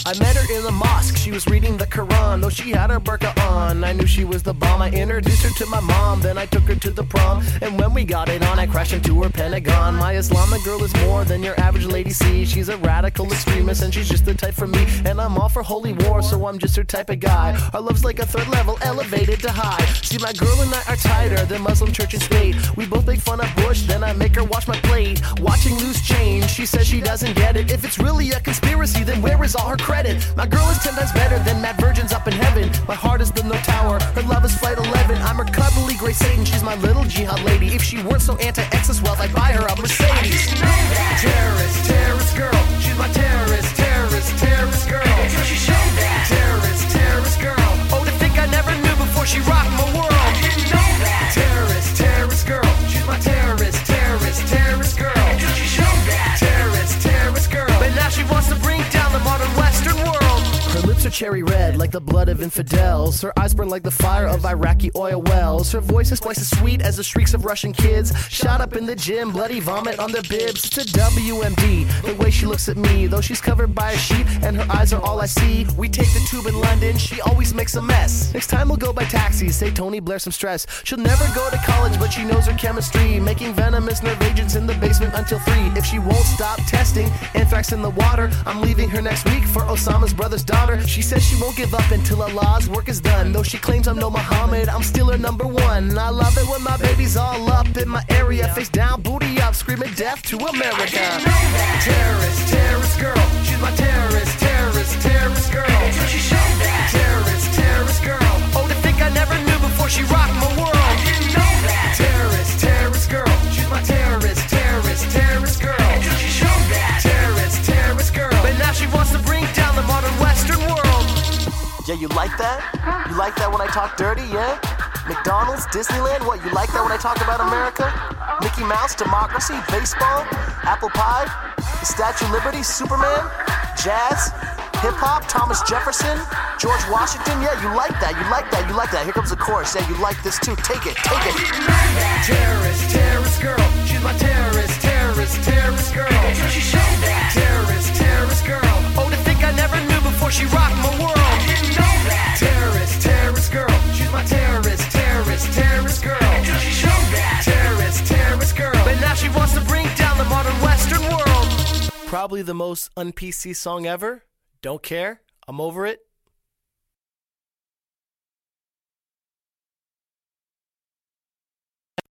I met her in the mosque, she was reading the Quran. Though she had her burqa on, I knew she was the bomb. I introduced her to my mom, then I took her to the prom. And when we got it on, I crashed into her Pentagon. My Islamic girl is more than your average lady sees. She's a radical extremist and she's just the type for me. And I'm all for holy war, so I'm just her type of guy. Our love's like a third level, elevated to high. See, my girl and I are tighter than Muslim church and state. We both make fun of Bush, then I make her wash my plate. Watching loose change, she says she doesn't get it. If it's really a conspiracy, then where is all her credit? My girl is 10 times better than mad virgins up in heaven. My heart is the no tower, her love is flight 11. I'm her cuddly gray Satan, she's my little jihad lady. If she weren't so anti-excess wealth, I'd buy her a Mercedes. Terrorist, terrorist girl, she's my terrorist, terrorist, terrorist girl. Terrorist, terrorist girl. Oh, to think I never knew before she rocked my world. Terrorist, terrorist girl, she's my terrorist, terrorist, terrorist girl. Terrorist, terrorist girl. But now she wants to bring down the modern Western world. Her lips are cherry red like the blood of infidels. Her eyes burn like the fire of Iraqi oil wells. Her voice is twice as sweet as the shrieks of Russian kids shot up in the gym, bloody vomit on their bibs. It's a WMD, the way she looks at me. Though she's covered by a sheet and her eyes are all I see. We take the tube in London, she always makes a mess. Next time we'll go by taxi, say Tony Blair some stress. She'll never go to college, but she knows her chemistry. Making venomous nerve agents in the basement until 3. If she won't stop testing anthrax in the water, I'm leaving her next week for Osama's brother's daughter. She says she won't give up until Allah's work is done. Though she claims I'm no Muhammad, I'm still her number one. I love it when my baby's all up in my area, face down, booty up, screaming death to America. Terrorist, terrorist girl, she's my terrorist, terrorist, terrorist girl. Terrorist, terrorist girl. Oh, to think I never knew before she rocked my world. Terrorist, terrorist girl, she's my terrorist, terrorist, terrorist girl. Terrorist, terrorist girl. But now she wants to bring down the modern Western world. Yeah, you like that? You like that when I talk dirty, yeah? McDonald's, Disneyland, what, you like that when I talk about America? Mickey Mouse, democracy, baseball, apple pie, the Statue of Liberty, Superman, jazz, hip-hop, Thomas Jefferson, George Washington, yeah, you like that, you like that, you like that. Here comes the chorus, yeah, you like this too, take it, take it. Terrorist, terrorist girl, she's my terrorist, terrorist, terrorist girl. Terrorist, terrorist girl, oh, to think I never knew before she rocked my world. Terrorist, terrorist girl, she's my terrorist, terrorist, terrorist girl. Terrorist, terrorist girl, but now she wants to bring down the modern Western world. Probably the most un-PC song ever. Don't care, I'm over it.